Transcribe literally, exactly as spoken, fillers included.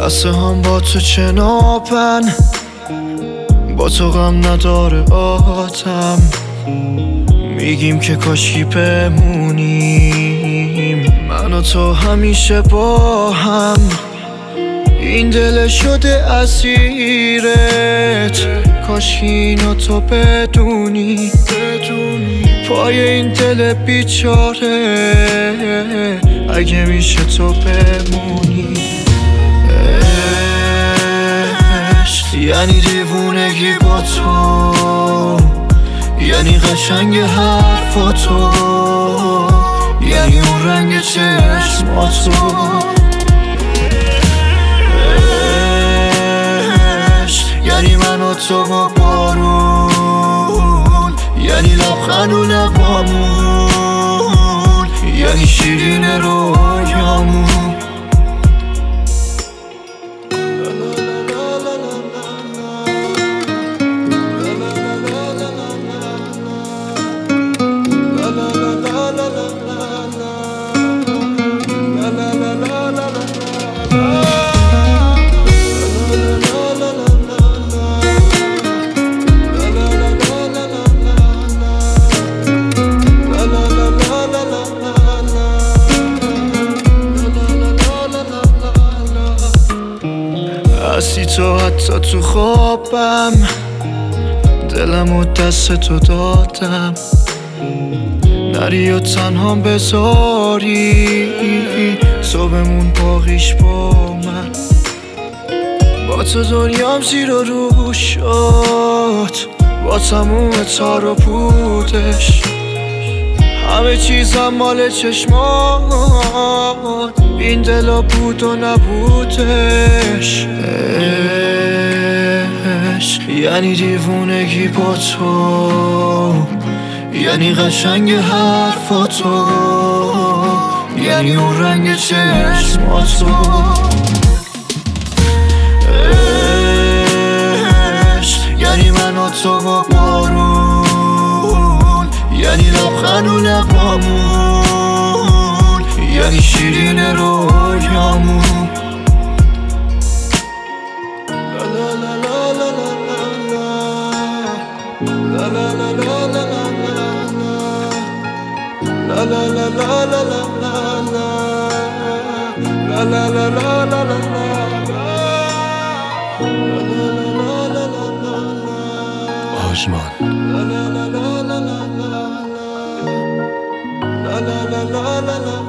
لحظه هم با تو چنابن، با تو غم نداره آدم. میگیم که کاشکی بمونیم من و تو همیشه با هم. این دل شده اسیرت، کاشکی اینو تو بدونی. پای این دل بیچاره اگه میشه تو بمونی. عشق یعنی دیوونگی با تو، یعنی قشنگ حرفاتو، یعنی اون رنگ چشماتو. عشق یعنی من و تو با بارون، یعنی لبخند و لبامون، یعنی شیرین رویامون. هستی تو حتی تو خوابم، دلم و دست تو دادم. نری و تنها بذاری تو بمون باقیش با من. با تو دنیام زیر و رو شد، با تموم تار و پودش. همه چیزم مال چشمات، این دلا بود و نبودش. عشق یعنی دیوونگی با تو، یعنی قشنگ حرفاتو، یعنی اون رنگ چشماتو. عشق یعنی من و تو با بارون، یعنی لبخند و لبامون، یعنی شیرین رویامون. La la la la la la la la la la la la la la la la la. آژمان. La la la la la la la la la la la la.